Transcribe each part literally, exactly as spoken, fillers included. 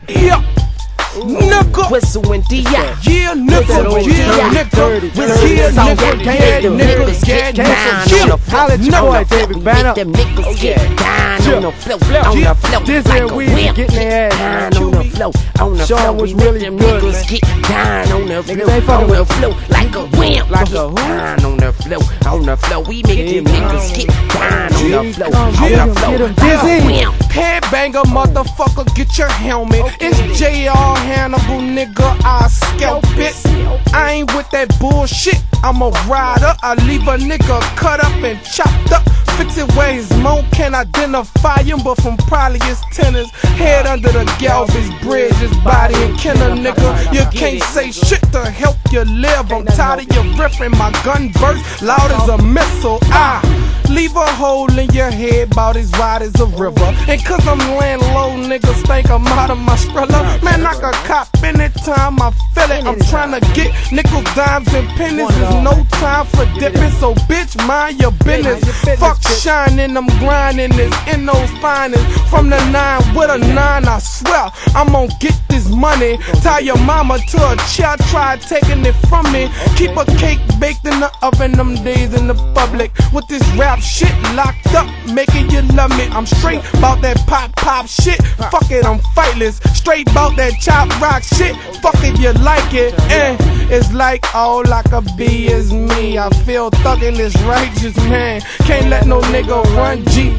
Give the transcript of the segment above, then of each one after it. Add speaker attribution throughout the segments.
Speaker 1: Yeah. Nigga,
Speaker 2: Whistle and D I.
Speaker 1: yeah, nigga, yeah, nigga, yeah, nigga, yeah, nigga, yeah, nigga,
Speaker 3: Holla at your boy, David Banner.
Speaker 2: Them niggas get down on the floor, on the floor,
Speaker 3: This
Speaker 2: like
Speaker 3: here
Speaker 2: a
Speaker 3: we
Speaker 2: whip.
Speaker 3: getting their ass.
Speaker 2: Down on the floor, on the
Speaker 3: Show 'em
Speaker 2: floor.
Speaker 3: what's
Speaker 2: We make
Speaker 3: really
Speaker 2: them
Speaker 3: good,
Speaker 2: niggas
Speaker 3: man.
Speaker 2: get down on the
Speaker 3: Niggas
Speaker 2: floor,
Speaker 3: ain't fucking
Speaker 2: on the
Speaker 3: with-
Speaker 2: floor, like a whip.
Speaker 3: Like a who?
Speaker 2: Down on the floor, on the floor. We make them niggas get down on the floor, on
Speaker 3: Get 'em,
Speaker 2: the floor,
Speaker 3: get 'em
Speaker 2: like a
Speaker 3: dizzy.
Speaker 2: whip.
Speaker 1: Headbanger, motherfucker, get your helmet. It's J R Hannibal, nigga, I scalp it. I ain't with that bullshit, I'm a rider. I leave a nigga cut up and chopped up. Fix it where his moan can identify him, but from probably his tennis. Head under the Galvez Bridge, his body and kin a nigga. You can't say shit to help you live. I'm tired of your riffing, my gun burst loud as a missile. I leave a hole in your head about as wide as a river. And cause I'm laying low, niggas think I'm out of my strella. Man, I can cop anytime I feel it. I'm trying to get nickels, dimes, and pennies. There's no time for dipping, so bitch, mind your business. Fuck shining, I'm grinding this in those finest. From the nine with a nine, I swear I'm gonna get this money. Tie your mama to a chair, try taking it from me. Keep a cake baked in the oven them days in the public. With this rap shit locked up, making you love me. I'm straight bout that pop pop shit. Fuck it, I'm fightless. Straight bout that chop rock shit. Fuck it, you like it. And it's like all I could be is me. I feel thuggin' this righteous man. Can't let no nigga run G.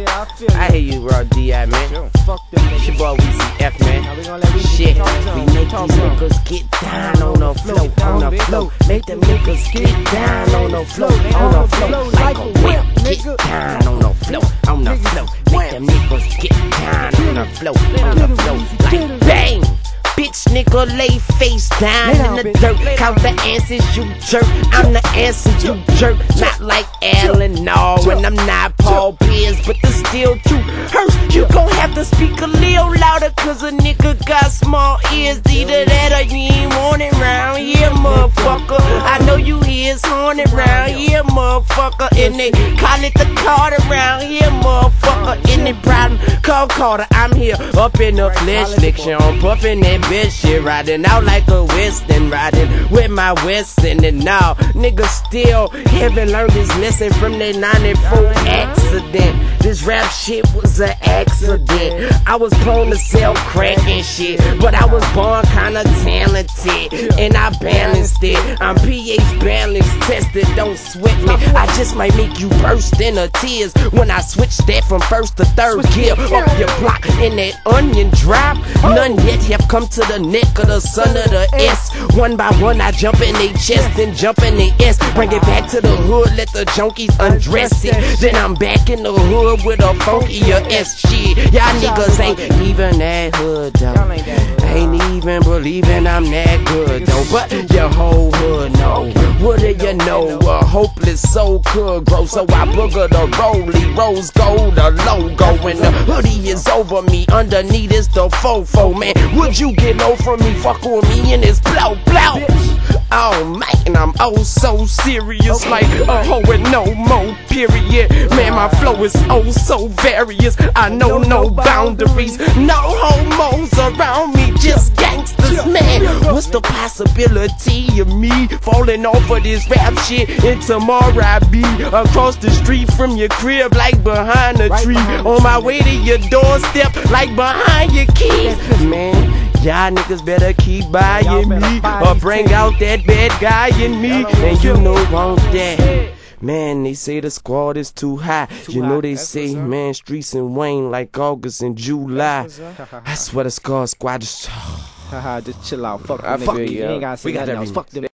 Speaker 2: I hear you, raw D I, man. It's your boy Weezy F, man. Shit, we make these niggas get down on the floor, on the floor. Make them niggas get down on the floor, on the floor, like a whip. Get down on the floor, on the floor. Make them niggas get down on the floor, on the floor, like bang. Bitch, nigga, lay face down in the dirt. Count the answers, you jerk. I'm the answer, you jerk. Not like Alan, no, and I'm not Paul Pierce, but the still true hurts. You gon' have to speak a little louder, cause a nigga got small ears. Either that or you ain't want it round here, motherfucker. I know you hears haunted round here, motherfucker. And they call it the Carter round here, motherfucker. Any problem, call Carter. I'm here up in the flesh, liction on puffin' that bitch shit, riding out like a Western, riding with my Western. And now niggas still haven't learned his lesson from that ninety-four accident. This rap shit was an accident. I was prone to sell crack and shit, but I was born kinda talented and I balanced it. I'm pH balanced, tested, don't sweat me. I just might make you burst into tears when I switch that from first to third gear up your block in that onion drop. None yet have come to the neck of the son of the S. One by one I jump in they chest, then jump in they S. Bring it back to the hood, let the junkies undress it. Then I'm back in the hood with a funkier S shit. Y'all niggas ain't even that hood though. Ain't even believing I'm that good though. But your whole hood know. What do you know? A hopeless soul could grow. So I booger the rollie, rose gold, the logo. And the hoodie is over me, underneath is the fofo, man. Would you get low from me, fuck with me in this blow, blow? Oh man, I'm oh so serious, like a hoe with no more period. Man, my flow is oh so various. I know no boundaries, no homos around me, just gangsters, man. What's the possibility of me falling off of this rap shit and tomorrow I be across the street from your crib, like behind a tree, on my way to your doorstep, like behind your keys, man. Y'all niggas better keep buying me or bring out that bad guy in me, and you know want that. Man, they say the squad is too high. You know they say, man, streets in Wayne like August and July. I swear the Scar Squad is.
Speaker 3: Haha, just chill out. Fuck
Speaker 2: Uh,
Speaker 3: them
Speaker 2: fuck
Speaker 3: nigga.
Speaker 2: you,
Speaker 3: You ain't
Speaker 2: yo.
Speaker 3: gotta say
Speaker 2: We got
Speaker 3: nothing
Speaker 2: that
Speaker 3: else.
Speaker 2: remix.
Speaker 3: Fuck them.